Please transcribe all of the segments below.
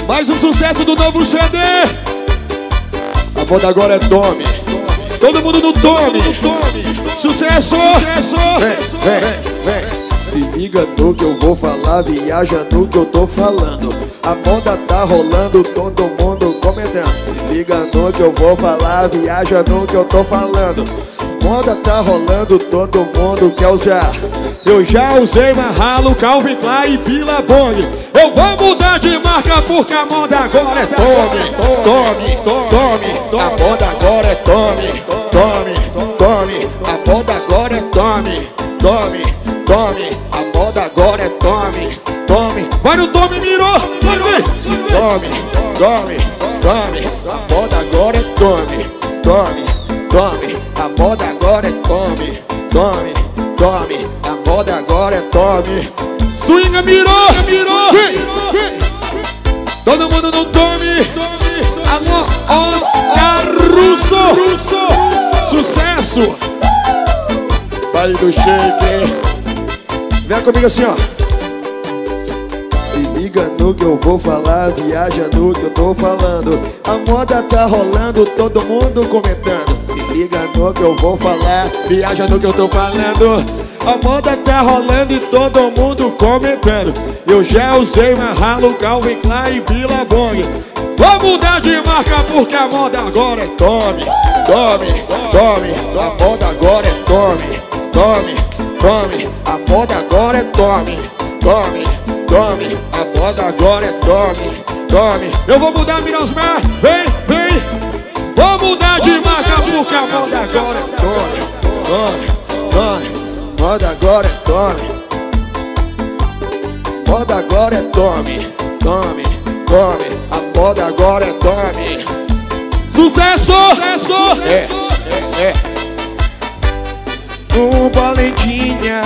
Mais um sucesso do novo CD. A moda agora é tome. Todo mundo no tome. Sucesso. Vem. Se liga no que eu vou falar, viaja no que eu tô falando. A moda tá rolando, todo mundo comentando. Se liga no que eu vou falar, viaja no que eu tô falando. Moda tá rolando, todo mundo quer usar. Eu já usei Marralo, Calvin Klein e Billabong. Eu vou mudar de marca porque a moda agora é tome. A moda agora é tome. A moda agora é tome. A moda agora é tome. Vai no tome, mirou. Tome. A moda agora é tome. A moda agora é tome. A moda agora é tome. Swinga, mirou. Todo mundo no tome. Alô, Oscar Russo. Sucesso. Baile do shake. Vem comigo assim, ó. Se liga no que eu vou falar, viaja no que eu tô falando. A moda tá rolando, todo mundo comentando. Se liga no que eu vou falar, viaja no que eu tô falando. A moda tá rolando e todo mundo comentando. Eu já usei Marralo, Calvin Klein e Billabong. Vou mudar de marca porque a moda agora é tome. A moda agora é tome. A moda agora é tome. A moda agora é tome. Eu vou mudar, Mirosmar. Vem. Vou mudar de marca porque a moda agora é tome. Moda agora é tome. Moda agora é tome. A moda agora é tome. Sucesso. Valentinha.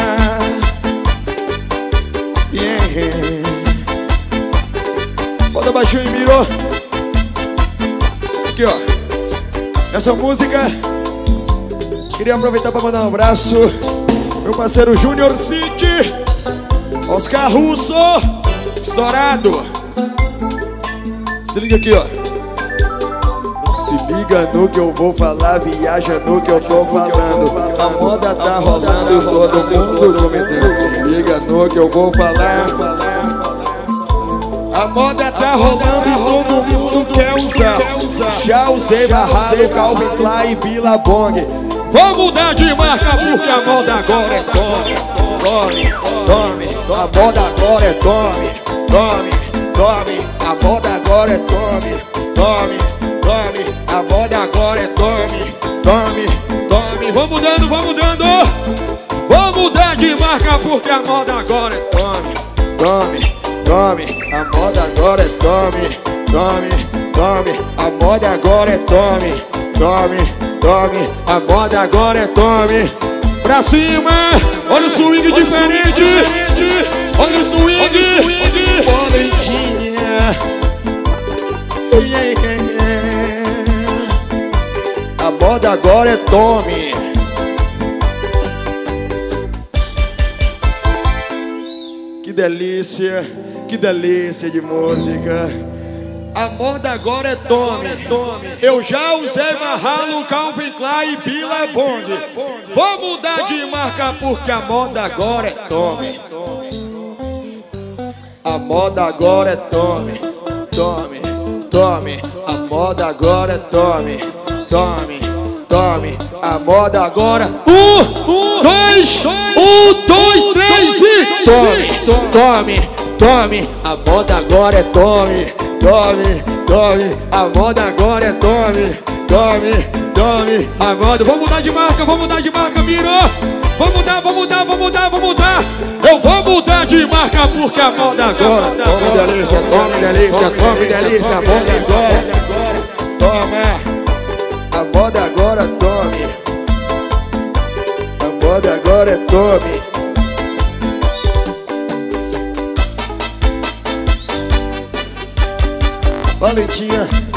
Bota baixinho e mirou. Aqui, ó. Essa música, queria aproveitar para mandar um abraço. Meu parceiro Junior City, Oscar Russo, estourado. Se liga aqui, ó. Se liga no que eu vou falar, viaja no que eu tô falando. A moda tá rolando, todo mundo comentando. Se liga no que eu vou falar. A moda tá rolando e todo mundo quer usar. Já usei Marralo, Calvin Klein e Billabong. Vou mudar de marca porque a moda agora é tome. A moda agora é tome. A moda agora é tome. A moda agora é tome. Vou mudando. Vou mudar de marca porque a moda agora é tome. A moda agora é tome. A moda agora é tome. A moda agora é tome. Pra cima, olha o swing diferente. Olha o swing. Valentinha. A moda agora é tome. Que delícia de música. A moda agora é tome. Eu já usei Marralo, Calvin Klein e Billabong. Vou mudar de marca porque a moda agora é tome. A moda agora é tome. A moda agora é tome. A moda agora. 1, 2, 3 e Tome. A moda agora é tome. A moda agora é tome. a moda. Vou mudar de marca, mirou. Vou mudar. Eu vou mudar de marca porque a moda agora. Tome delícia, a moda agora. Toma. A moda agora tome. A moda agora é tome. Valentinha.